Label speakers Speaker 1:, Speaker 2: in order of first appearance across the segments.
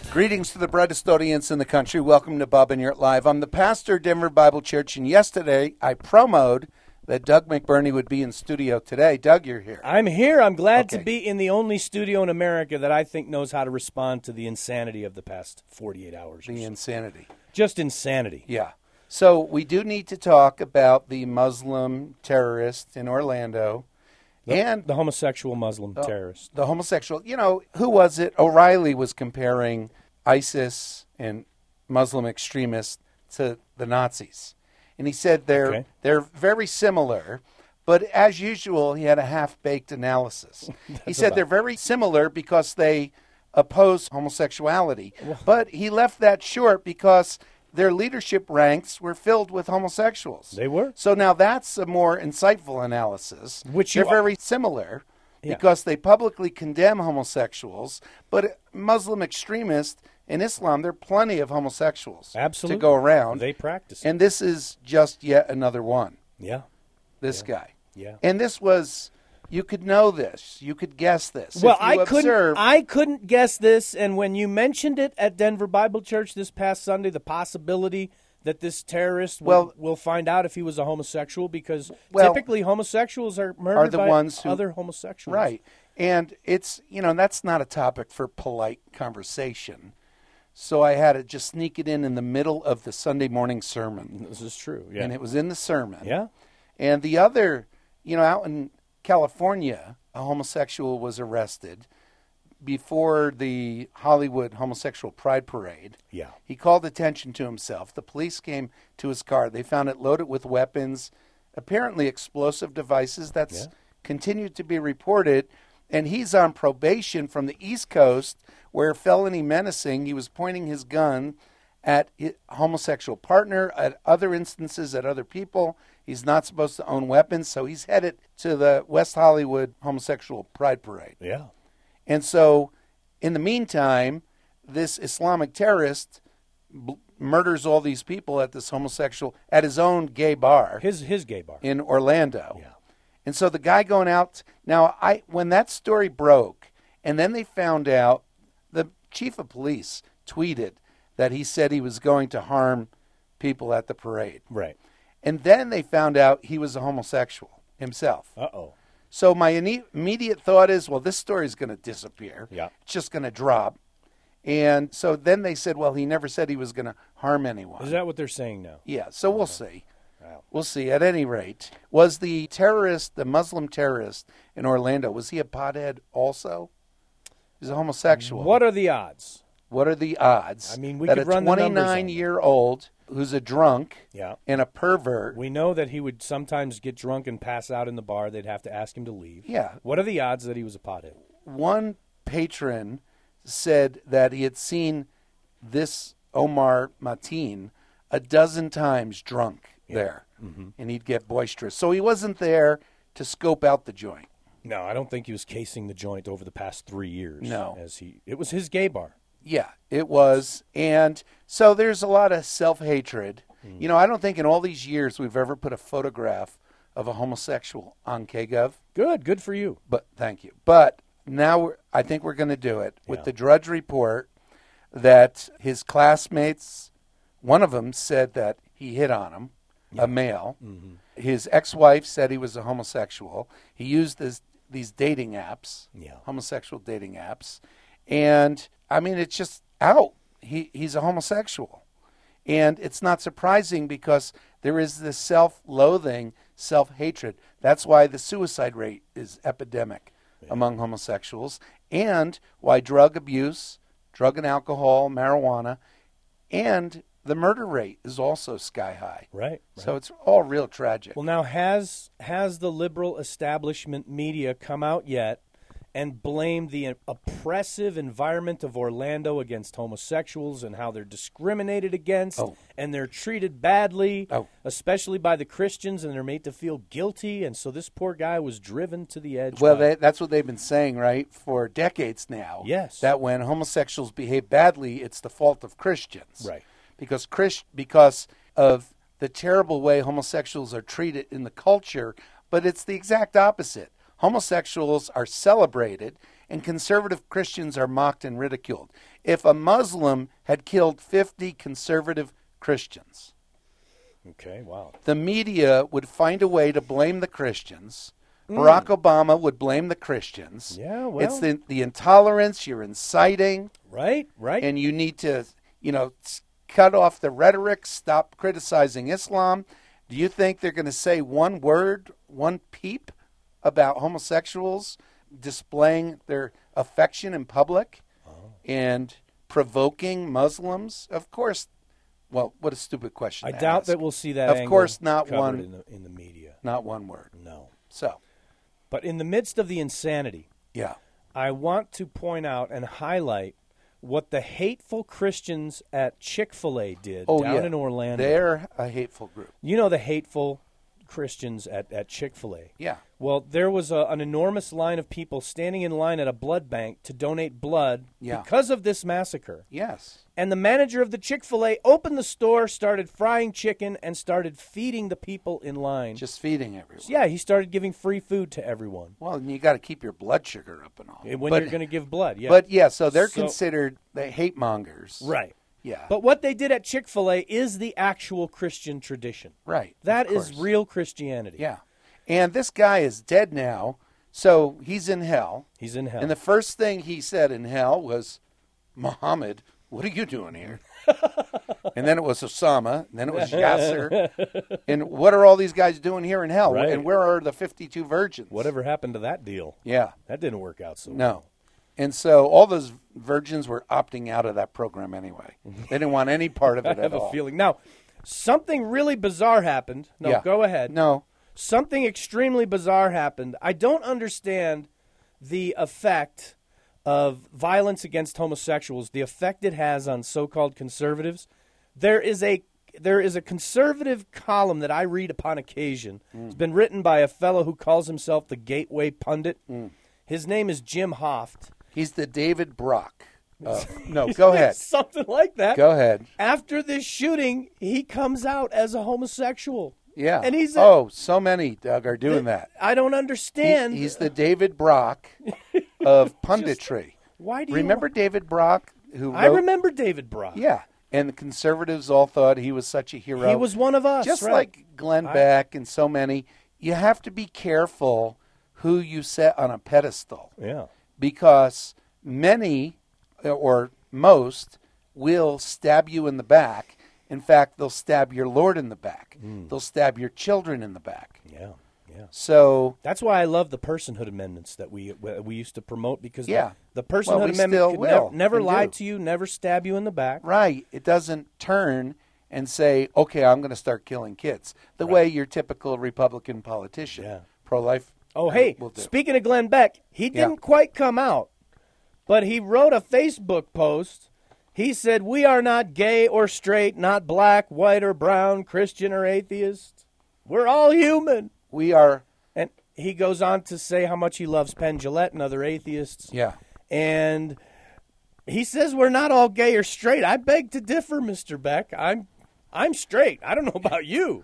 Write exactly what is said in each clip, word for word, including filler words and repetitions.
Speaker 1: Greetings to the brightest audience in the country. Welcome to Bob and Yurt Live. I'm the pastor of Denver Bible Church, and yesterday I promoed that Doug McBurney would be in studio today. Doug, you're here.
Speaker 2: I'm here. I'm glad
Speaker 1: Okay.
Speaker 2: to be in the only studio in America that I think knows how to respond to the insanity of the past forty-eight hours. or
Speaker 1: The
Speaker 2: so.
Speaker 1: insanity.
Speaker 2: Just insanity.
Speaker 1: Yeah. So we do need to talk about the Muslim terrorist in Orlando
Speaker 2: The,
Speaker 1: and
Speaker 2: the homosexual Muslim
Speaker 1: Oh.
Speaker 2: terrorist.
Speaker 1: the homosexual. You know, who was it? O'Reilly was comparing ISIS and Muslim extremists to the Nazis. And he said they're
Speaker 2: Okay.
Speaker 1: they're very similar, but as usual, he had a half-baked analysis. He said
Speaker 2: about-
Speaker 1: they're very similar because they oppose homosexuality. But he left that short because their leadership ranks were filled with homosexuals.
Speaker 2: They were.
Speaker 1: So now that's a more insightful analysis.
Speaker 2: Which
Speaker 1: they're
Speaker 2: you-
Speaker 1: very similar
Speaker 2: Yeah.
Speaker 1: because they publicly condemn homosexuals, but Muslim extremists in Islam, there are plenty of homosexuals
Speaker 2: Absolutely.
Speaker 1: to go around.
Speaker 2: They practice.
Speaker 1: And this is just yet another one,
Speaker 2: yeah.
Speaker 1: this guy.
Speaker 2: Yeah.
Speaker 1: And this was, you could know this. You could guess this.
Speaker 2: Well,
Speaker 1: If you
Speaker 2: I couldn't.
Speaker 1: observe-
Speaker 2: I couldn't guess this, and when you mentioned it at Denver Bible Church this past Sunday, the possibility that this terrorist will,
Speaker 1: Well-
Speaker 2: will find out if he was a homosexual, because
Speaker 1: Well-
Speaker 2: typically homosexuals are murdered
Speaker 1: Are the
Speaker 2: by
Speaker 1: ones who-
Speaker 2: other homosexuals.
Speaker 1: Right. And it's, you know, that's not a topic for polite conversation. So I had to just sneak it in in the middle of the Sunday morning sermon.
Speaker 2: This is true. Yeah.
Speaker 1: And it was in the sermon.
Speaker 2: yeah.
Speaker 1: And the other, you know, out in California, a homosexual was arrested before the Hollywood Homosexual Pride Parade.
Speaker 2: Yeah.
Speaker 1: He called attention to himself. The police came to his car. They found it loaded with weapons, apparently explosive devices. That's
Speaker 2: Yeah.
Speaker 1: continued to be reported. And he's on probation from the East Coast where felony menacing, he was pointing his gun at a homosexual partner, at other instances, at other people. He's not supposed to own weapons, so he's headed to the West Hollywood Homosexual Pride Parade.
Speaker 2: Yeah.
Speaker 1: And so, in the meantime, this Islamic terrorist b- murders all these people at this homosexual, at his own gay bar
Speaker 2: His his gay bar.
Speaker 1: in Orlando.
Speaker 2: Yeah.
Speaker 1: And so the guy going out, now I when that story broke, and then they found out, the chief of police tweeted that he said he was going to harm people at the parade.
Speaker 2: Right.
Speaker 1: And then they found out he was a homosexual himself.
Speaker 2: Uh oh.
Speaker 1: So my ine- immediate thought is, well, this story is going to disappear.
Speaker 2: Yeah.
Speaker 1: It's just going to drop. And so then they said, well, he never said he was going to harm anyone.
Speaker 2: Is that what they're saying now?
Speaker 1: Yeah, so we'll see.
Speaker 2: Wow.
Speaker 1: We'll see. At any rate, was the terrorist, the Muslim terrorist in Orlando, was he a pothead also? He's a homosexual.
Speaker 2: What are the odds?
Speaker 1: What are the odds
Speaker 2: I mean, we
Speaker 1: that
Speaker 2: could
Speaker 1: a
Speaker 2: run the numbers on that.
Speaker 1: twenty-nine-year-old who's a drunk
Speaker 2: Yeah.
Speaker 1: and a pervert,
Speaker 2: We know that he would sometimes get drunk and pass out in the bar. They'd have to ask him to leave.
Speaker 1: yeah,
Speaker 2: What are the odds that he was a pothead?
Speaker 1: one patron said that he had seen this Omar Mateen a dozen times drunk there,
Speaker 2: Mm-hmm.
Speaker 1: and he'd get boisterous. So he wasn't there to scope out the joint.
Speaker 2: No, I don't think he was casing the joint over the past three years.
Speaker 1: No.
Speaker 2: As he, it was his gay bar.
Speaker 1: Yeah, it was. And so there's a lot of self-hatred.
Speaker 2: Mm.
Speaker 1: You know, I don't think in all these years we've ever put a photograph of a homosexual on K Gov.
Speaker 2: Good, good for you.
Speaker 1: But thank you. But now we're, I think we're going to do it with
Speaker 2: Yeah.
Speaker 1: the Drudge Report that his classmates, one of them said that he hit on him, a male.
Speaker 2: Mm-hmm.
Speaker 1: His ex-wife said he was a homosexual. He used this, these dating apps,
Speaker 2: Yeah.
Speaker 1: homosexual dating apps. And, I mean, it's just out. He He's a homosexual. And it's not surprising because there is this self-loathing, self-hatred. That's why the suicide rate is epidemic among homosexuals, and why drug abuse, drug and alcohol, marijuana, and the murder rate is also sky high.
Speaker 2: Right. right.
Speaker 1: So it's all real tragic.
Speaker 2: Well, now, has has the liberal establishment media come out yet and blamed the oppressive environment of Orlando against homosexuals and how they're discriminated against
Speaker 1: Oh.
Speaker 2: and they're treated badly,
Speaker 1: Oh.
Speaker 2: especially by the Christians, and they're made to feel guilty? And so this poor guy was driven to the edge.
Speaker 1: Well,
Speaker 2: by-
Speaker 1: they, that's what they've been saying, right, for decades now.
Speaker 2: Yes.
Speaker 1: That when homosexuals behave badly, it's the fault of Christians.
Speaker 2: Right.
Speaker 1: Because Christ, because of the terrible way homosexuals are treated in the culture, but it's the exact opposite. Homosexuals are celebrated, and conservative Christians are mocked and ridiculed. If a Muslim had killed fifty conservative Christians,
Speaker 2: Okay, wow.
Speaker 1: the media would find a way to blame the Christians. Barack Obama would blame the Christians.
Speaker 2: Yeah, well.
Speaker 1: It's the, the intolerance you're inciting,
Speaker 2: Right, right.
Speaker 1: and you need to, you know, s- cut off the rhetoric, stop criticizing Islam. Do you think they're going to say one word, one peep about homosexuals displaying their affection in public and provoking Muslims? Of course. Well, what a stupid question.
Speaker 2: I
Speaker 1: to
Speaker 2: doubt
Speaker 1: ask.
Speaker 2: that we'll see that
Speaker 1: Of
Speaker 2: angle
Speaker 1: course, not
Speaker 2: covered
Speaker 1: one-
Speaker 2: in the, in the media.
Speaker 1: Not one word.
Speaker 2: No.
Speaker 1: So,
Speaker 2: But in the midst of the insanity,
Speaker 1: yeah.
Speaker 2: I want to point out and highlight what the hateful Christians at Chick-fil-A did
Speaker 1: Oh,
Speaker 2: down
Speaker 1: yeah.
Speaker 2: in Orlando.
Speaker 1: They're a hateful group.
Speaker 2: You know the hateful Christians at, at Chick-fil-A.
Speaker 1: Yeah.
Speaker 2: Well, there was a, an enormous line of people standing in line at a blood bank to donate blood
Speaker 1: Yeah.
Speaker 2: because of this massacre.
Speaker 1: Yes.
Speaker 2: And the manager of the Chick-fil-A opened the store, started frying chicken, and started feeding the people in line.
Speaker 1: Just feeding everyone.
Speaker 2: Yeah, he started giving free food to everyone.
Speaker 1: Well, and you got to keep your blood sugar up and all.
Speaker 2: When
Speaker 1: but,
Speaker 2: you're going to give blood, yeah.
Speaker 1: But yeah, so they're
Speaker 2: So-
Speaker 1: considered the hate mongers.
Speaker 2: Right.
Speaker 1: Yeah.
Speaker 2: But what they did at Chick-fil-A is the actual Christian tradition.
Speaker 1: right.
Speaker 2: That
Speaker 1: of
Speaker 2: is
Speaker 1: course.
Speaker 2: real Christianity.
Speaker 1: Yeah. And this guy is dead now, so he's in hell.
Speaker 2: He's in hell.
Speaker 1: And the first thing he said in hell was, Muhammad, what are you doing here? And then it was Osama, and then it was Yasser. And what are all these guys doing here in hell?
Speaker 2: Right.
Speaker 1: And where are the fifty-two virgins?
Speaker 2: Whatever happened to that deal?
Speaker 1: Yeah.
Speaker 2: That didn't work out so well.
Speaker 1: No. And so all those virgins were opting out of that program anyway. They didn't want any part of
Speaker 2: I
Speaker 1: it at
Speaker 2: have
Speaker 1: all.
Speaker 2: a feeling. Now, something really bizarre happened. No,
Speaker 1: Yeah.
Speaker 2: go ahead.
Speaker 1: No.
Speaker 2: Something extremely bizarre happened. I don't understand the effect of violence against homosexuals, the effect it has on so-called conservatives. There is a there is a conservative column that I read upon occasion.
Speaker 1: Mm.
Speaker 2: It's been written by a fellow who calls himself the Gateway Pundit. His name is Jim Hoft.
Speaker 1: He's the David Brock. Uh, no, go ahead.
Speaker 2: Something like that.
Speaker 1: Go ahead.
Speaker 2: After this shooting, he comes out as a homosexual.
Speaker 1: Yeah.
Speaker 2: And he's a-
Speaker 1: oh, so many, Doug, are doing that.
Speaker 2: I don't
Speaker 1: He-
Speaker 2: understand.
Speaker 1: he's the David Brock of punditry.
Speaker 2: Why do you
Speaker 1: Remember David Brock? Who
Speaker 2: I
Speaker 1: wrote-
Speaker 2: remember David Brock.
Speaker 1: Yeah. And the conservatives all thought he was such a hero.
Speaker 2: He was one of us.
Speaker 1: Just
Speaker 2: right.
Speaker 1: like Glenn
Speaker 2: I-
Speaker 1: Beck and so many. You have to be careful who you set on a pedestal.
Speaker 2: Yeah.
Speaker 1: Because many or most will stab you in the back. In fact, they'll stab your Lord in the back.
Speaker 2: Mm.
Speaker 1: They'll stab your children in the back.
Speaker 2: Yeah. Yeah.
Speaker 1: So,
Speaker 2: That's why I love the personhood amendments that we we used to promote because
Speaker 1: Yeah.
Speaker 2: the, the personhood
Speaker 1: Well, we
Speaker 2: amendment
Speaker 1: still
Speaker 2: could
Speaker 1: will
Speaker 2: nev- never
Speaker 1: and
Speaker 2: lie
Speaker 1: do.
Speaker 2: to you, never stab you in the back.
Speaker 1: right, it doesn't turn and say, okay, I'm going to start killing kids. The
Speaker 2: Right.
Speaker 1: way your typical Republican politician,
Speaker 2: Yeah.
Speaker 1: pro-life,
Speaker 2: Oh,
Speaker 1: uh,
Speaker 2: hey,
Speaker 1: will do.
Speaker 2: speaking of Glenn Beck, he
Speaker 1: Yeah.
Speaker 2: didn't quite come out, but he wrote a Facebook post. He said, "We are not gay or straight, not black, white or brown, Christian or atheist. We're all human."
Speaker 1: We are,
Speaker 2: And he goes on to say how much he loves Penn Jillette and other atheists.
Speaker 1: yeah.
Speaker 2: And he says we're not all gay or straight. I beg to differ, Mister Beck. I'm I'm straight. I don't know about you.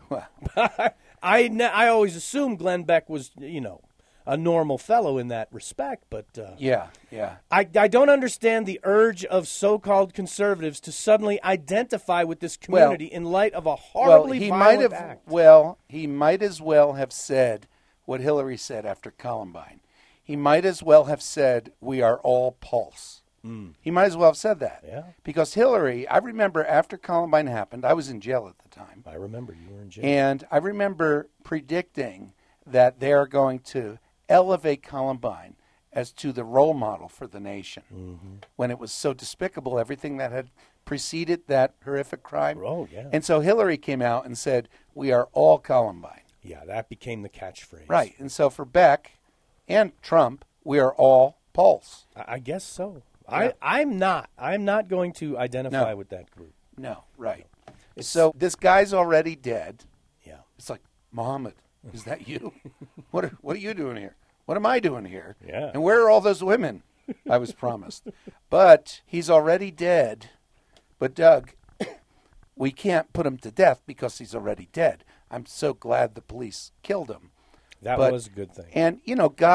Speaker 2: I, ne- I always assumed Glenn Beck was, you know, a normal fellow in that respect, but uh,
Speaker 1: Yeah, yeah.
Speaker 2: I, I don't understand the urge of so-called conservatives to suddenly identify with this community in light of a horribly
Speaker 1: well, he
Speaker 2: violent
Speaker 1: might have.
Speaker 2: act.
Speaker 1: Well, he might as well have said what Hillary said after Columbine. He might as well have said, "We are all pulse." He might as well have said that.
Speaker 2: Yeah.
Speaker 1: Because Hillary, I remember after Columbine happened, I was in jail at the time,
Speaker 2: I remember you were in jail.
Speaker 1: and I remember predicting that they are going to elevate Columbine as to the role model for the nation
Speaker 2: Mm-hmm.
Speaker 1: when it was so despicable, everything that had preceded that horrific crime.
Speaker 2: Oh, yeah.
Speaker 1: And so Hillary came out and said, "We are all Columbine."
Speaker 2: Yeah, that became the catchphrase.
Speaker 1: Right. And so for Beck and Trump, we are all Pulse.
Speaker 2: I, I guess so.
Speaker 1: Yeah.
Speaker 2: I, I'm not. I'm not going to identify
Speaker 1: No.
Speaker 2: with that group.
Speaker 1: No, right.
Speaker 2: It's-
Speaker 1: So this guy's already dead.
Speaker 2: Yeah.
Speaker 1: It's like, Muhammad, is that you? what are, what are you doing here? What am I doing here?
Speaker 2: Yeah.
Speaker 1: And where are all those women I was promised? But he's already dead. But Doug, we can't put him to death because he's already dead. I'm so glad the police killed him.
Speaker 2: That
Speaker 1: But-
Speaker 2: was a good thing.
Speaker 1: And, you know, God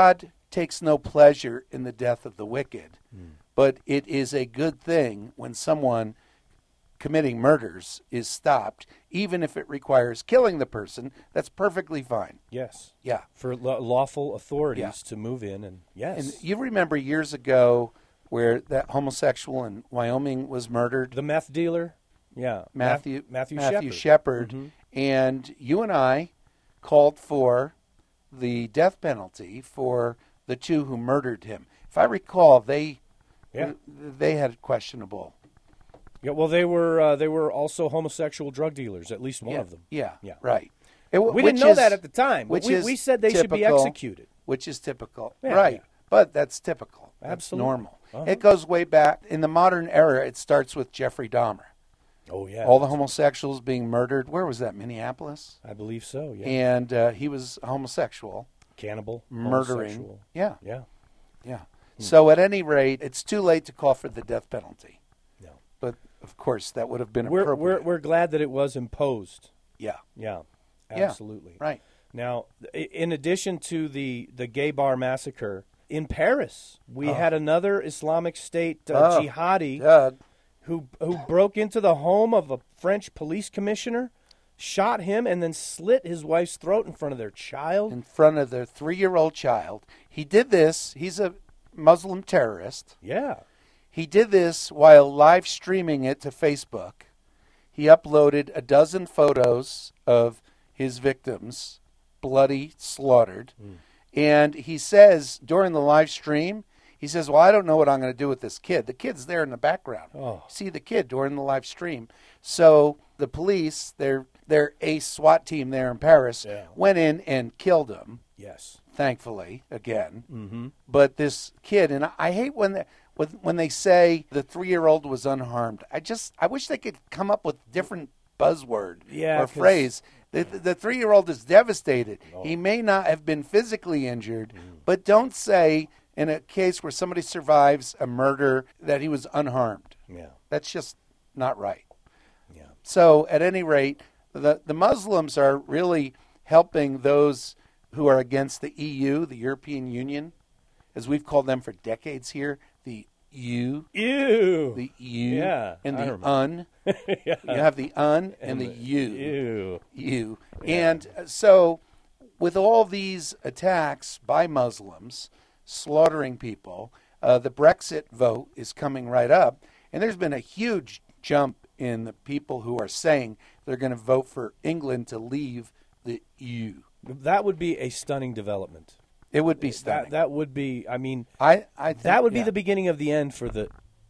Speaker 1: takes no pleasure in the death of the wicked, mm. but it is a good thing when someone committing murders is stopped, even if it requires killing the person. That's perfectly fine.
Speaker 2: Yes.
Speaker 1: Yeah.
Speaker 2: For la- lawful authorities
Speaker 1: Yeah.
Speaker 2: to move in, and yes.
Speaker 1: And you remember years ago where that homosexual in Wyoming was murdered?
Speaker 2: The meth dealer? Yeah.
Speaker 1: Matthew
Speaker 2: Matthew,
Speaker 1: Matthew
Speaker 2: Shepard.
Speaker 1: Shepard.
Speaker 2: Mm-hmm.
Speaker 1: And you and I called for the death penalty for the two who murdered him. If I recall, they
Speaker 2: yeah.
Speaker 1: they had questionable.
Speaker 2: Yeah, well, they were uh, they were also homosexual drug dealers, at least one
Speaker 1: yeah,
Speaker 2: of them.
Speaker 1: Yeah,
Speaker 2: yeah.
Speaker 1: right. It,
Speaker 2: we didn't know
Speaker 1: is,
Speaker 2: that at the time.
Speaker 1: Which
Speaker 2: we,
Speaker 1: is
Speaker 2: we said they
Speaker 1: typical,
Speaker 2: should be executed.
Speaker 1: Which is typical.
Speaker 2: Yeah,
Speaker 1: right.
Speaker 2: Yeah.
Speaker 1: But that's typical. That's
Speaker 2: Absolutely.
Speaker 1: normal.
Speaker 2: Uh-huh.
Speaker 1: It goes way back. In the modern era, it starts with Jeffrey Dahmer.
Speaker 2: Oh, yeah.
Speaker 1: All the homosexuals being murdered. Where was that? Minneapolis?
Speaker 2: I believe so, yeah.
Speaker 1: And uh, he was homosexual.
Speaker 2: Cannibal.
Speaker 1: Murdering. Yeah.
Speaker 2: Yeah.
Speaker 1: Yeah. Hmm. So at any rate, it's too late to call for the death penalty.
Speaker 2: No.
Speaker 1: But, of course, that would have been
Speaker 2: we're,
Speaker 1: appropriate.
Speaker 2: We're, we're glad that it was imposed.
Speaker 1: Yeah.
Speaker 2: Yeah. Absolutely.
Speaker 1: Yeah, right.
Speaker 2: Now, in addition to the, the gay bar massacre, in Paris, we oh. had another Islamic State uh,
Speaker 1: oh.
Speaker 2: jihadi
Speaker 1: Doug.
Speaker 2: who who broke into the home of a French police commissioner, shot him, and then slit his wife's throat in front of their child.
Speaker 1: In front of their three-year-old child. He did this. He's a Muslim terrorist.
Speaker 2: Yeah.
Speaker 1: He did this while live streaming it to Facebook. He uploaded a dozen photos of his victims, bloody, slaughtered. Mm. And he says during the live stream, he says, well, I don't know what I'm going to do with this kid. The kid's there in the background.
Speaker 2: Oh.
Speaker 1: See the kid during the live stream. So the police, their their ace SWAT team there in Paris,
Speaker 2: yeah.
Speaker 1: went in and killed him.
Speaker 2: Yes.
Speaker 1: Thankfully, again.
Speaker 2: Mm-hmm.
Speaker 1: But this kid, and I hate when they, when they say the three-year-old was unharmed. I just, I wish they could come up with different buzzword
Speaker 2: yeah,
Speaker 1: or phrase. The, the three-year-old is devastated.
Speaker 2: Oh.
Speaker 1: He may not have been physically injured,
Speaker 2: mm.
Speaker 1: but don't say in a case where somebody survives a murder that he was unharmed.
Speaker 2: Yeah.
Speaker 1: That's just not right.
Speaker 2: Yeah.
Speaker 1: So at any rate, the, the Muslims are really helping those who are against the E U, the European Union, as we've called them for decades here, the U.
Speaker 2: Ew.
Speaker 1: The U.
Speaker 2: Yeah.
Speaker 1: And
Speaker 2: I
Speaker 1: the
Speaker 2: remember.
Speaker 1: un.
Speaker 2: yeah.
Speaker 1: You have the un and, and the,
Speaker 2: the
Speaker 1: U.
Speaker 2: Ew.
Speaker 1: U.
Speaker 2: Yeah.
Speaker 1: And so with all these attacks by Muslims, slaughtering people, uh, the Brexit vote is coming right up. And there's been a huge jump in the people who are saying they're going to vote for England to leave the E U.
Speaker 2: That would be a stunning development.
Speaker 1: It would be stunning.
Speaker 2: That, that would be, I mean,
Speaker 1: I, I think,
Speaker 2: that would be
Speaker 1: yeah.
Speaker 2: the beginning of the end for the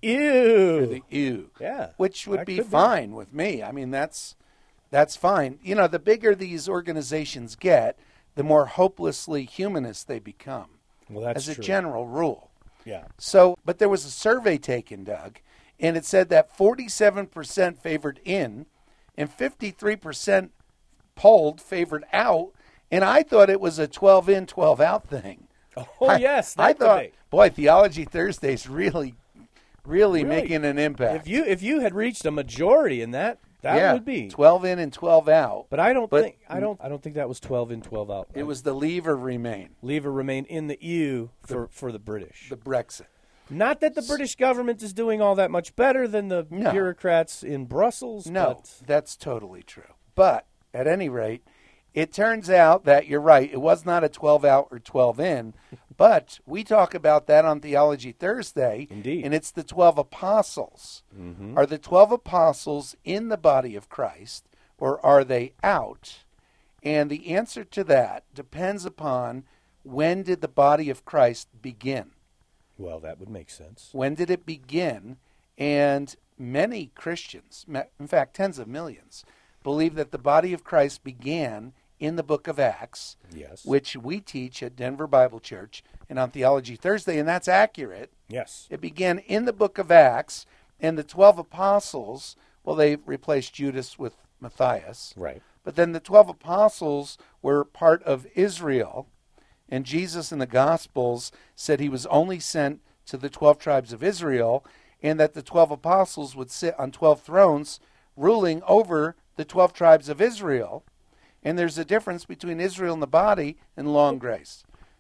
Speaker 2: ew.
Speaker 1: For the ew.
Speaker 2: Yeah.
Speaker 1: Which would
Speaker 2: that
Speaker 1: be
Speaker 2: could
Speaker 1: fine with me. I mean, that's that's fine. You know, the bigger these organizations get, the more hopelessly humanist they become.
Speaker 2: Well, that's
Speaker 1: as a
Speaker 2: true.
Speaker 1: general rule.
Speaker 2: Yeah.
Speaker 1: So, but there was a survey taken, Doug, and it said that forty-seven percent favored in and fifty-three percent polled favored out. And I thought it was a twelve in, twelve out thing.
Speaker 2: Oh,
Speaker 1: I,
Speaker 2: yes. That
Speaker 1: I thought,
Speaker 2: debate.
Speaker 1: boy, Theology Thursday's really, really,
Speaker 2: Really?
Speaker 1: making an impact.
Speaker 2: If you if you had reached a majority in that, that
Speaker 1: yeah,
Speaker 2: would be
Speaker 1: twelve in and twelve out.
Speaker 2: But I don't
Speaker 1: But-
Speaker 2: think I don't I don't think that was twelve in, twelve out.
Speaker 1: It was the leave or remain,
Speaker 2: leave or remain in the E U for, for the British.
Speaker 1: the Brexit.
Speaker 2: Not that the British government is doing all that much better than the
Speaker 1: No.
Speaker 2: bureaucrats in Brussels.
Speaker 1: No,
Speaker 2: but
Speaker 1: that's totally true. But at any rate, it turns out that you're right. It was not a twelve out or twelve in, but we talk about that on Theology Thursday.
Speaker 2: Indeed.
Speaker 1: And it's the twelve apostles.
Speaker 2: Mhm.
Speaker 1: Are the twelve apostles in the body of Christ, or are they out? And the answer to that depends upon when did the body of Christ begin?
Speaker 2: well, that would make sense.
Speaker 1: When did it begin? And many Christians, in fact, tens of millions, believe that the body of Christ began in the book of Acts,
Speaker 2: Yes.
Speaker 1: which we teach at Denver Bible Church and on Theology Thursday, and that's accurate.
Speaker 2: Yes.
Speaker 1: It began in the book of Acts, and the twelve apostles, well, they replaced Judas with Matthias.
Speaker 2: Right.
Speaker 1: But then the twelve apostles were part of Israel, and Jesus in the Gospels said he was only sent to the twelve tribes of Israel, and that the twelve apostles would sit on twelve thrones ruling over the twelve tribes of Israel. And there's a difference between Israel in the body and law and grace.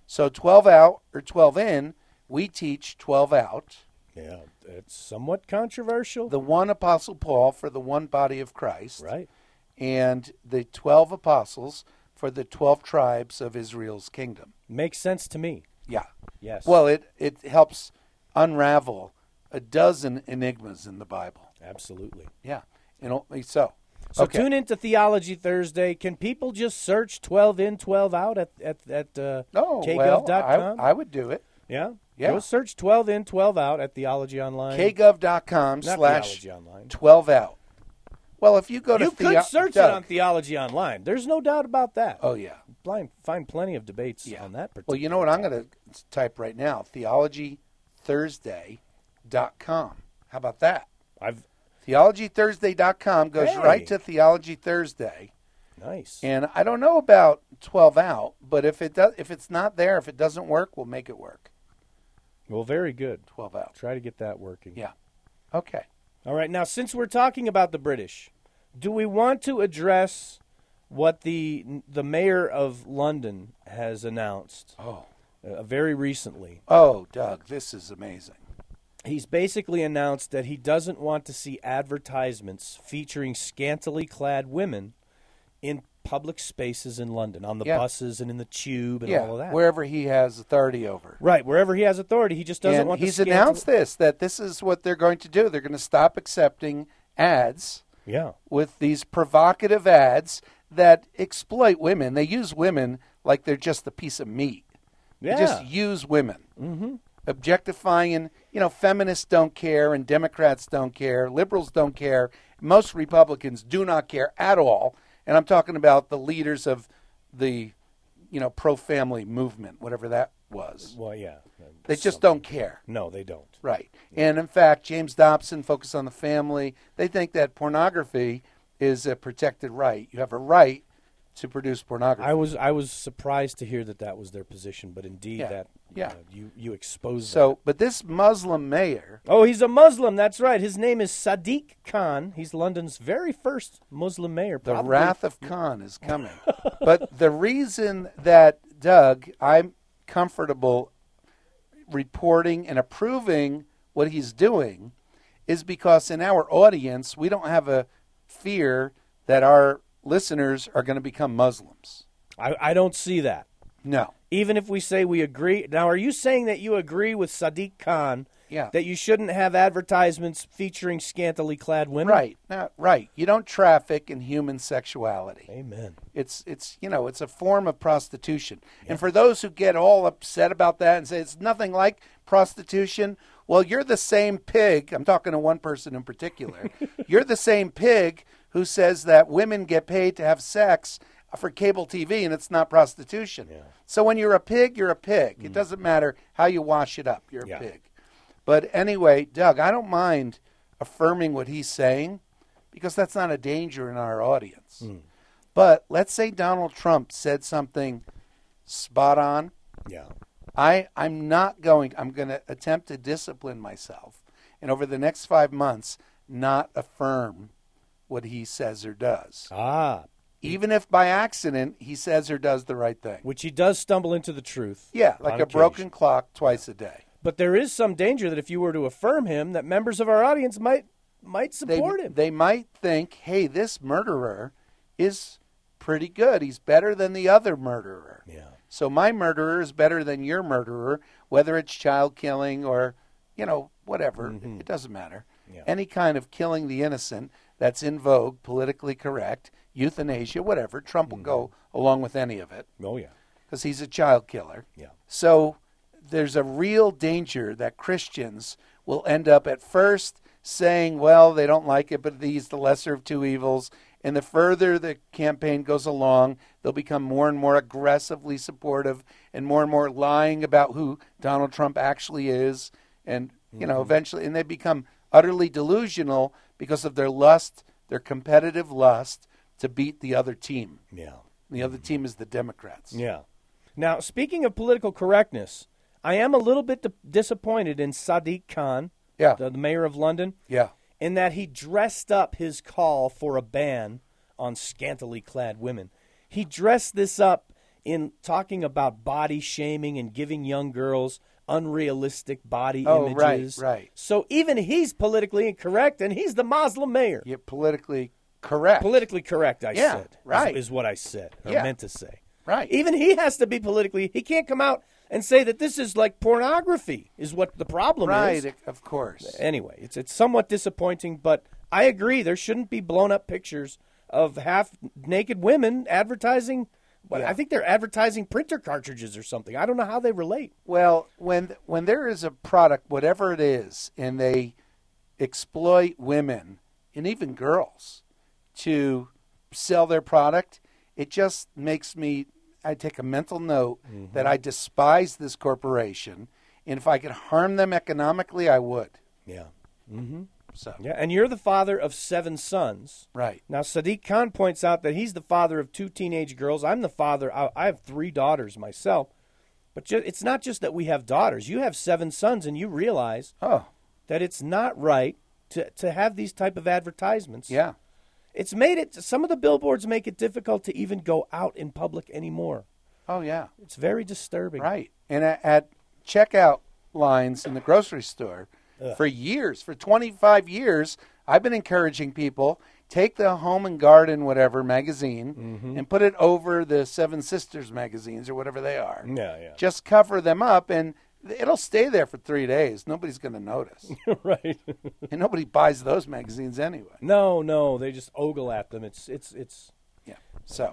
Speaker 1: So twelve out or twelve in, we teach twelve out.
Speaker 2: Yeah, it's somewhat controversial.
Speaker 1: The one Apostle Paul for the one body of Christ.
Speaker 2: Right.
Speaker 1: And the twelve apostles for the twelve tribes of Israel's kingdom.
Speaker 2: Makes sense to me.
Speaker 1: Yeah.
Speaker 2: Yes.
Speaker 1: Well, it, it helps unravel a dozen enigmas in the Bible.
Speaker 2: Absolutely.
Speaker 1: Yeah. And only so.
Speaker 2: So
Speaker 1: okay.
Speaker 2: tune into Theology Thursday. Can people just search twelve in, twelve out at, at, at uh,
Speaker 1: Oh,
Speaker 2: k
Speaker 1: well,
Speaker 2: gov dot com?
Speaker 1: I, I would do it.
Speaker 2: Yeah?
Speaker 1: Yeah.
Speaker 2: Go search twelve in, twelve out at Theology Online.
Speaker 1: k gov dot com
Speaker 2: Not
Speaker 1: slash
Speaker 2: Theology Online.
Speaker 1: twelve out. Well, if you go to
Speaker 2: You
Speaker 1: Theo-
Speaker 2: could search
Speaker 1: Doug.
Speaker 2: it on Theology Online. There's no doubt about that.
Speaker 1: Oh, yeah.
Speaker 2: Blind, find plenty of debates
Speaker 1: Yeah.
Speaker 2: on that particular
Speaker 1: Well, you know what I'm
Speaker 2: topic.
Speaker 1: going to type right now? theology thursday dot com. How about that?
Speaker 2: I've
Speaker 1: theology thursday dot com goes
Speaker 2: Hey.
Speaker 1: right to Theology Thursday.
Speaker 2: Nice.
Speaker 1: And I don't know about twelve out, but if it does, if it's not there, if it doesn't work, we'll make it work.
Speaker 2: Well, very good.
Speaker 1: twelve out.
Speaker 2: Try to get that working.
Speaker 1: Yeah. Okay.
Speaker 2: All right. Now, since we're talking about the British, do we want to address what the the mayor of London has announced
Speaker 1: Oh.
Speaker 2: uh, very recently?
Speaker 1: Oh, Doug, this is amazing.
Speaker 2: He's basically announced that he doesn't want to see advertisements featuring scantily clad women in public spaces in London, on the
Speaker 1: Yeah.
Speaker 2: buses and in the tube and
Speaker 1: yeah.
Speaker 2: all of that.
Speaker 1: Wherever he has authority over.
Speaker 2: Right, wherever he has authority, he just doesn't
Speaker 1: And
Speaker 2: want
Speaker 1: he's
Speaker 2: the scantily-
Speaker 1: announced this, that this is what they're going to do. They're going to stop accepting ads
Speaker 2: Yeah.
Speaker 1: with these provocative ads that exploit women. They use women like they're just a piece of meat.
Speaker 2: Yeah.
Speaker 1: They just use women. Mm-hmm. Objectifying, and, you know, feminists don't care and Democrats don't care. Liberals don't care. Most Republicans do not care at all. And I'm talking about the leaders of the, you know, pro-family movement, whatever that was.
Speaker 2: Well, yeah.
Speaker 1: They just don't care.
Speaker 2: No, they don't.
Speaker 1: Right. And in fact, James Dobson, Focus on the Family, they think that pornography is a protected right. You have a right to produce pornography.
Speaker 2: I was I was surprised to hear that that was their position, but indeed
Speaker 1: Yeah.
Speaker 2: that
Speaker 1: Yeah.
Speaker 2: uh, you you exposed that.
Speaker 1: So, but this Muslim mayor,
Speaker 2: Oh, he's a Muslim. That's right. His name is Sadiq Khan. He's London's very first Muslim mayor.
Speaker 1: the
Speaker 2: probably.
Speaker 1: wrath of Khan is coming. But the reason that, Doug, I'm comfortable reporting and approving what he's doing is because in our audience, we don't have a fear that our listeners are going to become Muslims.
Speaker 2: I, I don't see that.
Speaker 1: No.
Speaker 2: Even if we say we agree. Now, are you saying that you agree with Sadiq Khan
Speaker 1: Yeah.
Speaker 2: that you shouldn't have advertisements featuring scantily clad women?
Speaker 1: Right. No, right. You don't traffic in human sexuality.
Speaker 2: Amen.
Speaker 1: It's it's you know, it's a form of prostitution. And for those who get all upset about that and say it's nothing like prostitution, well, you're the same pig. I'm talking to one person in particular. You're the same pig who says that women get paid to have sex for cable T V and it's not prostitution.
Speaker 2: Yeah.
Speaker 1: So when you're a pig, you're a pig. It doesn't matter how you wash it up. You're a
Speaker 2: Yeah.
Speaker 1: pig. But anyway, Doug, I don't mind affirming what he's saying because that's not a danger in our audience. But let's say Donald Trump said something spot on.
Speaker 2: Yeah.
Speaker 1: I, I'm not going, I'm going to attempt to discipline myself and over the next five months not affirm what he says or does.
Speaker 2: Ah,
Speaker 1: Even if by accident he says or does the right thing.
Speaker 2: which he does stumble into the truth.
Speaker 1: Yeah, like
Speaker 2: on
Speaker 1: a broken
Speaker 2: occasion.
Speaker 1: clock twice a day.
Speaker 2: But there is some danger that if you were to affirm him, that members of our audience might might
Speaker 1: They,
Speaker 2: support him.
Speaker 1: they might think, hey, this murderer is pretty good. He's better than the other murderer.
Speaker 2: Yeah.
Speaker 1: So my murderer is better than your murderer, whether it's child killing or, you know, whatever. It doesn't matter.
Speaker 2: Yeah.
Speaker 1: Any kind of killing the innocent that's in vogue, politically correct, euthanasia, whatever. Trump will go along with any of it
Speaker 2: Oh yeah.
Speaker 1: because he's a child killer.
Speaker 2: Yeah.
Speaker 1: So there's a real danger that Christians will end up at first saying, well, they don't like it, but he's the lesser of two evils. And the further the campaign goes along, they'll become more and more aggressively supportive and more and more lying about who Donald Trump actually is. And, you know, eventually, and they become utterly delusional because of their lust, their competitive lust to beat the other team.
Speaker 2: Yeah.
Speaker 1: The other team is the Democrats.
Speaker 2: Yeah. Now, speaking of political correctness, I am a little bit di- disappointed in Sadiq Khan,
Speaker 1: Yeah.
Speaker 2: the, the mayor of London,
Speaker 1: Yeah.
Speaker 2: in that he dressed up his call for a ban on scantily clad women. He dressed this up in talking about body shaming and giving young girls unrealistic body
Speaker 1: Oh,
Speaker 2: images.
Speaker 1: right, right.
Speaker 2: So even he's politically incorrect, and he's the Muslim mayor.
Speaker 1: You're politically correct.
Speaker 2: Politically correct, I
Speaker 1: Yeah,
Speaker 2: said. is-
Speaker 1: right.
Speaker 2: Is, what I said, or
Speaker 1: Yeah.
Speaker 2: meant to say.
Speaker 1: Right.
Speaker 2: Even he has to be politically, he can't come out and say that this is like pornography, is what the problem is.
Speaker 1: Right, of course.
Speaker 2: Anyway, it's it's somewhat disappointing, but I agree there shouldn't be blown up pictures of half naked women advertising. Well,
Speaker 1: Yeah.
Speaker 2: I think they're advertising printer cartridges or something. I don't know how they relate.
Speaker 1: Well, when when there is a product, whatever it is, and they exploit women and even girls to sell their product, it just makes me, I take a mental note
Speaker 2: Mm-hmm.
Speaker 1: that I despise this corporation, and if I could harm them economically, I would.
Speaker 2: Yeah.
Speaker 1: So,
Speaker 2: Yeah, and you're the father of seven sons.
Speaker 1: right.
Speaker 2: Now, Sadiq Khan points out that he's the father of two teenage girls. I'm the father. I I have three daughters myself. But ju- it's not just that we have daughters. You have seven sons, and you realize
Speaker 1: Oh,
Speaker 2: that it's not right to, to have these type of advertisements.
Speaker 1: yeah.
Speaker 2: It's made it, some of the billboards make it difficult to even go out in public anymore.
Speaker 1: Oh, yeah.
Speaker 2: It's very disturbing.
Speaker 1: Right. And at, at checkout lines in the grocery store, for years, for twenty-five years, I've been encouraging people, take the Home and Garden whatever magazine
Speaker 2: Mm-hmm.
Speaker 1: and put it over the Seven Sisters magazines or whatever they are.
Speaker 2: Yeah, yeah.
Speaker 1: Just cover them up and it'll stay there for three days. Nobody's going to notice.
Speaker 2: Right.
Speaker 1: And nobody buys those magazines anyway.
Speaker 2: No, no, they just ogle at them. It's it's it's
Speaker 1: Yeah. So,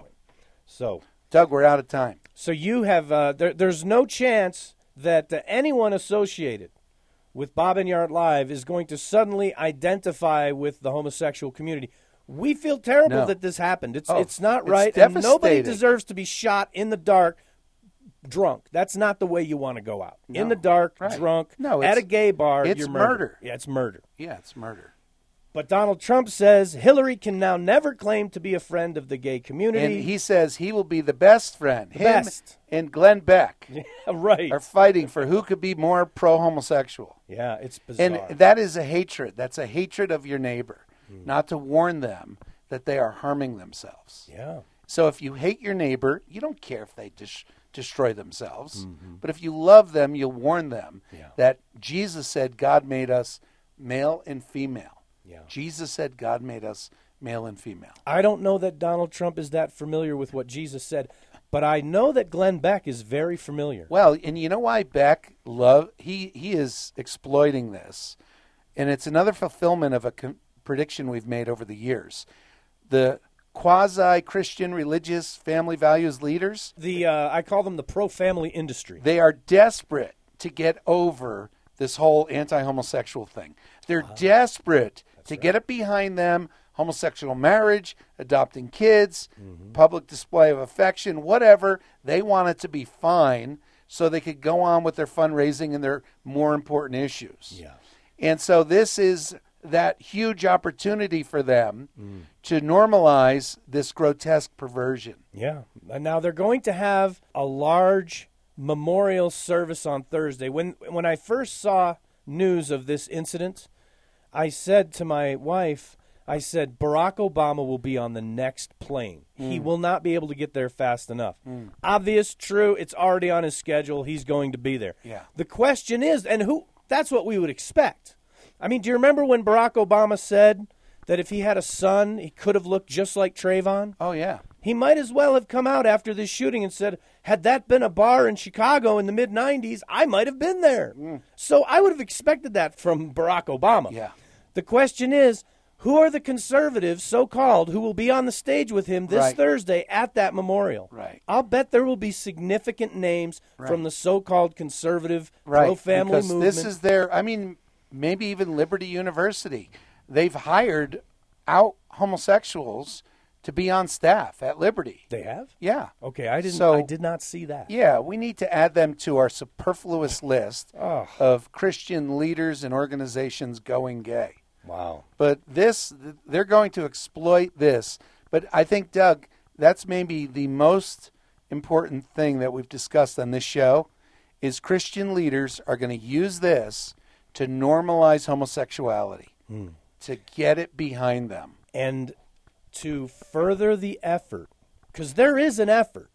Speaker 2: so
Speaker 1: Doug, we're out of time.
Speaker 2: so you have uh, there, there's no chance that uh, anyone associated with Bob and Yard Live is going to suddenly identify with the homosexual community. We feel terrible
Speaker 1: No.
Speaker 2: that this happened. It's
Speaker 1: Oh,
Speaker 2: it's not
Speaker 1: it's
Speaker 2: right, and nobody
Speaker 1: devastating.
Speaker 2: deserves to be shot in the dark, drunk. That's not the way you want to go out. In
Speaker 1: No.
Speaker 2: the dark,
Speaker 1: Right.
Speaker 2: drunk,
Speaker 1: No,
Speaker 2: at
Speaker 1: it's-
Speaker 2: a gay bar.
Speaker 1: it's
Speaker 2: you're
Speaker 1: murder.
Speaker 2: Yeah, it's murder.
Speaker 1: Yeah, it's murder.
Speaker 2: But Donald Trump says Hillary can now never claim to be a friend of the gay community.
Speaker 1: And he says he will be the best friend. Him
Speaker 2: best.
Speaker 1: and Glenn Beck
Speaker 2: right.
Speaker 1: are fighting for who could be more pro-homosexual.
Speaker 2: Yeah, it's bizarre.
Speaker 1: And that is a hatred. That's a hatred of your neighbor, not to warn them that they are harming themselves.
Speaker 2: yeah.
Speaker 1: So if you hate your neighbor, you don't care if they dis- destroy themselves. But if you love them, you'll warn them
Speaker 2: Yeah.
Speaker 1: that Jesus said God made us male and female.
Speaker 2: Yeah.
Speaker 1: Jesus said God made us male and female.
Speaker 2: I don't know that Donald Trump is that familiar with what Jesus said, but I know that Glenn Beck is very familiar.
Speaker 1: Well, and you know why Beck love he he is exploiting this, and it's another fulfillment of a con- prediction we've made over the years. The quasi-Christian religious family values leaders,
Speaker 2: The uh, I call them the pro-family industry.
Speaker 1: they are desperate to get over this whole anti-homosexual thing. They're desperate to get it behind them. Homosexual marriage, adopting kids, public display of affection, whatever. They want it to be fine so they could go on with their fundraising and their more important issues.
Speaker 2: Yeah.
Speaker 1: And so this is that huge opportunity for them to normalize this grotesque perversion.
Speaker 2: Yeah. And now they're going to have a large memorial service on Thursday. When when I first saw news of this incident, I said to my wife, I said, Barack Obama will be on the next plane. He will not be able to get there fast enough. Obvious, true, it's already on his schedule. He's going to be there.
Speaker 1: Yeah.
Speaker 2: The question is, and who? That's what we would expect. I mean, do you remember when Barack Obama said that if he had a son, he could have looked just like Trayvon?
Speaker 1: Oh, yeah.
Speaker 2: He might as well have come out after this shooting and said, had that been a bar in Chicago in the mid nineties, I might have been there. So I would have expected that from Barack Obama.
Speaker 1: Yeah.
Speaker 2: The question is, who are the conservatives, so-called, who will be on the stage with him this
Speaker 1: Right.
Speaker 2: Thursday at that memorial?
Speaker 1: Right.
Speaker 2: I'll bet there will be significant names from the so-called conservative
Speaker 1: Right.
Speaker 2: pro-family
Speaker 1: because
Speaker 2: movement.
Speaker 1: this is their, I mean, maybe even Liberty University. They've hired out homosexuals to be on staff at Liberty.
Speaker 2: They have?
Speaker 1: Yeah.
Speaker 2: Okay, I didn't.
Speaker 1: So-
Speaker 2: I did not see that.
Speaker 1: Yeah, we need to add them to our superfluous list
Speaker 2: Oh.
Speaker 1: of Christian leaders and organizations going gay.
Speaker 2: Wow.
Speaker 1: But this, they're going to exploit this. But I think, Doug, that's maybe the most important thing that we've discussed on this show is Christian leaders are going to use this to normalize homosexuality, to get it behind them.
Speaker 2: And to further the effort, because there is an effort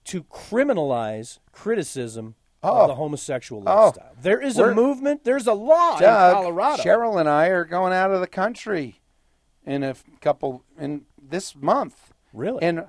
Speaker 2: to criminalize criticism
Speaker 1: Oh.
Speaker 2: of the homosexual
Speaker 1: Oh.
Speaker 2: lifestyle. There is a
Speaker 1: We're-
Speaker 2: movement. There's a law
Speaker 1: Doug,
Speaker 2: in Colorado.
Speaker 1: Cheryl and I are going out of the country in a f- couple in this month.
Speaker 2: Really?
Speaker 1: And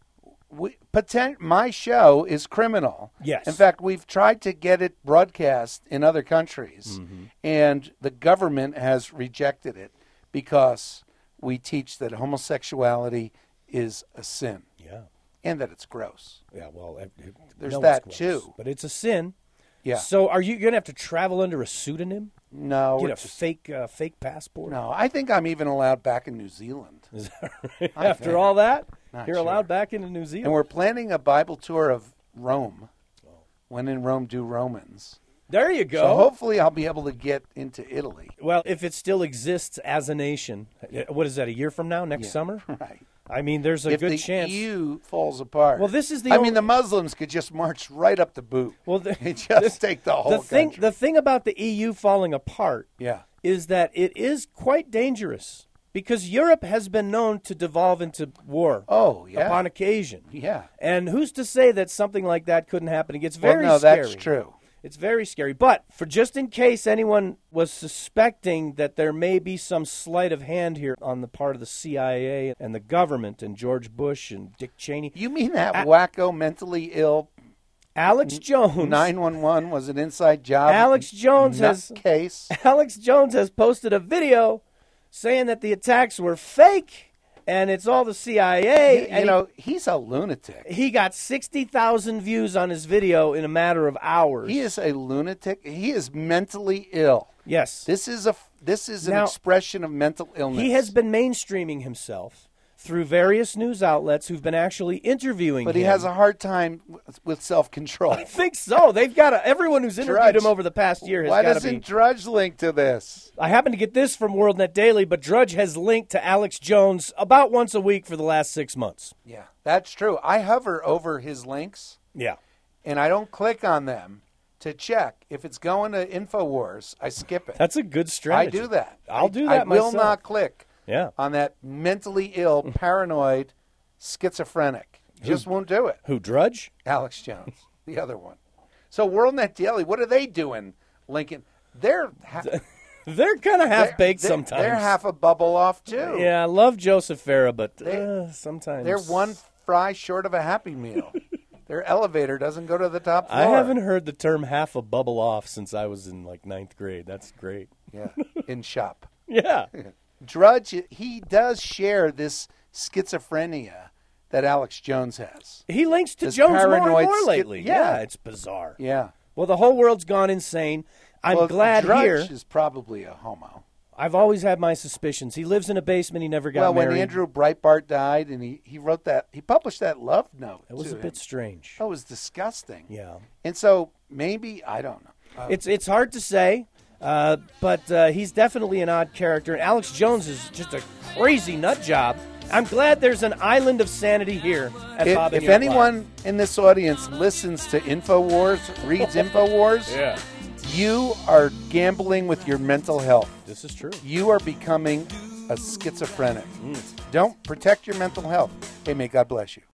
Speaker 1: we, potent, my show is criminal.
Speaker 2: Yes.
Speaker 1: In fact, we've tried to get it broadcast in other countries,
Speaker 2: Mm-hmm.
Speaker 1: and the government has rejected it because we teach that homosexuality is a sin
Speaker 2: yeah.
Speaker 1: and that it's gross.
Speaker 2: Yeah, well, it, it-
Speaker 1: There's
Speaker 2: no,
Speaker 1: that,
Speaker 2: it's gross,
Speaker 1: too.
Speaker 2: But it's a sin.
Speaker 1: Yeah.
Speaker 2: So are you going to have to travel under a pseudonym?
Speaker 1: No,
Speaker 2: Get
Speaker 1: we're
Speaker 2: a
Speaker 1: just-
Speaker 2: fake uh, fake passport?
Speaker 1: no. I think I'm even allowed back in New Zealand.
Speaker 2: Is that right?
Speaker 1: I
Speaker 2: After
Speaker 1: think.
Speaker 2: all that,
Speaker 1: Not
Speaker 2: you're
Speaker 1: sure.
Speaker 2: allowed back into New Zealand.
Speaker 1: And we're planning a Bible tour of Rome. When in Rome, do Romans.
Speaker 2: There you go.
Speaker 1: So hopefully I'll be able to get into Italy.
Speaker 2: Well, if it still exists as a nation, uh, what is that, a year from now, next
Speaker 1: Yeah,
Speaker 2: summer?
Speaker 1: Right.
Speaker 2: I mean, there's a
Speaker 1: If
Speaker 2: good
Speaker 1: the
Speaker 2: chance.
Speaker 1: E U falls apart.
Speaker 2: Well, this is the
Speaker 1: I
Speaker 2: only-
Speaker 1: mean, the Muslims could just march right up the boot.
Speaker 2: Well, the,
Speaker 1: and just take the whole
Speaker 2: the thing,
Speaker 1: country.
Speaker 2: the thing about the E U falling apart
Speaker 1: yeah.
Speaker 2: is that it is quite dangerous because Europe has been known to devolve into war
Speaker 1: Oh, yeah.
Speaker 2: upon occasion.
Speaker 1: Yeah.
Speaker 2: And who's to say that something like that couldn't happen? It gets
Speaker 1: Well,
Speaker 2: very
Speaker 1: no,
Speaker 2: scary.
Speaker 1: that's true.
Speaker 2: It's very scary. But for just in case anyone was suspecting that there may be some sleight of hand here on the part of the C I A and the government and George Bush and Dick Cheney,
Speaker 1: You mean that
Speaker 2: A-
Speaker 1: wacko, mentally ill
Speaker 2: Alex Jones,
Speaker 1: nine one one was an inside job?
Speaker 2: Alex Jones has
Speaker 1: case.
Speaker 2: Alex Jones has posted a video saying that the attacks were fake and it's all the C I A.
Speaker 1: You,
Speaker 2: and he-
Speaker 1: know, he's a lunatic.
Speaker 2: he got sixty thousand views on his video in a matter of hours.
Speaker 1: He is a lunatic. He is mentally ill.
Speaker 2: Yes.
Speaker 1: This is a this is an
Speaker 2: Now,
Speaker 1: expression of mental illness.
Speaker 2: He has been mainstreaming himself through various news outlets who've been actually interviewing
Speaker 1: but
Speaker 2: him.
Speaker 1: he has a hard time with- with self-control.
Speaker 2: I think so. They've got a, everyone who's interviewed
Speaker 1: Drudge.
Speaker 2: him over the past year has
Speaker 1: Why
Speaker 2: got to
Speaker 1: doesn't
Speaker 2: be.
Speaker 1: Drudge link to this?
Speaker 2: I happen to get this from WorldNet Daily, but Drudge has linked to Alex Jones about once a week for the last six months.
Speaker 1: Yeah, that's true. I hover over his links
Speaker 2: Yeah.
Speaker 1: and I don't click on them to check. If it's going to InfoWars, I skip it.
Speaker 2: That's a good
Speaker 1: I
Speaker 2: strategy.
Speaker 1: do that.
Speaker 2: I'll
Speaker 1: I-
Speaker 2: do that
Speaker 1: I will
Speaker 2: myself.
Speaker 1: not click
Speaker 2: Yeah.
Speaker 1: on that mentally ill, paranoid, schizophrenic. Just won't do it.
Speaker 2: Who, Drudge?
Speaker 1: Alex Jones, the other one. So WorldNet Daily, what are they doing, Lincoln? They're ha-
Speaker 2: They're kind of half baked
Speaker 1: they're-
Speaker 2: sometimes.
Speaker 1: They're half a bubble off too.
Speaker 2: Yeah, I love Joseph Farah, but
Speaker 1: They-
Speaker 2: uh, sometimes
Speaker 1: They're one fry short of a Happy Meal. Their elevator doesn't go to the top floor.
Speaker 2: I haven't heard the term half a bubble off since I was in like ninth grade. That's great.
Speaker 1: Yeah, in shop.
Speaker 2: Yeah.
Speaker 1: Drudge, he does share this schizophrenia that Alex Jones has.
Speaker 2: He links to
Speaker 1: This
Speaker 2: Jones more and
Speaker 1: paranoid
Speaker 2: more
Speaker 1: schi-
Speaker 2: lately.
Speaker 1: yeah.
Speaker 2: yeah, it's bizarre.
Speaker 1: Yeah.
Speaker 2: Well, the whole world's gone insane. I'm
Speaker 1: well,
Speaker 2: glad
Speaker 1: Drudge
Speaker 2: here.
Speaker 1: is probably a homo.
Speaker 2: I've always had my suspicions. He lives in a basement. He never got
Speaker 1: well,
Speaker 2: married.
Speaker 1: when Andrew Breitbart died and he, he wrote that, he published that love note.
Speaker 2: It was
Speaker 1: to
Speaker 2: a bit
Speaker 1: him.
Speaker 2: strange.
Speaker 1: That was disgusting.
Speaker 2: Yeah.
Speaker 1: And so maybe, I don't know. Uh,
Speaker 2: It's it's hard to say, uh, but uh, he's definitely an odd character. And Alex Jones is just a crazy nut job. I'm glad there's an island of sanity here at
Speaker 1: if,
Speaker 2: Bob and
Speaker 1: if
Speaker 2: Yard
Speaker 1: anyone
Speaker 2: Live.
Speaker 1: in this audience listens to InfoWars, reads InfoWars,
Speaker 2: Yeah,
Speaker 1: you are gambling with your mental health.
Speaker 2: this is true.
Speaker 1: You are becoming a schizophrenic. Don't protect your mental health. Hey, may God bless you.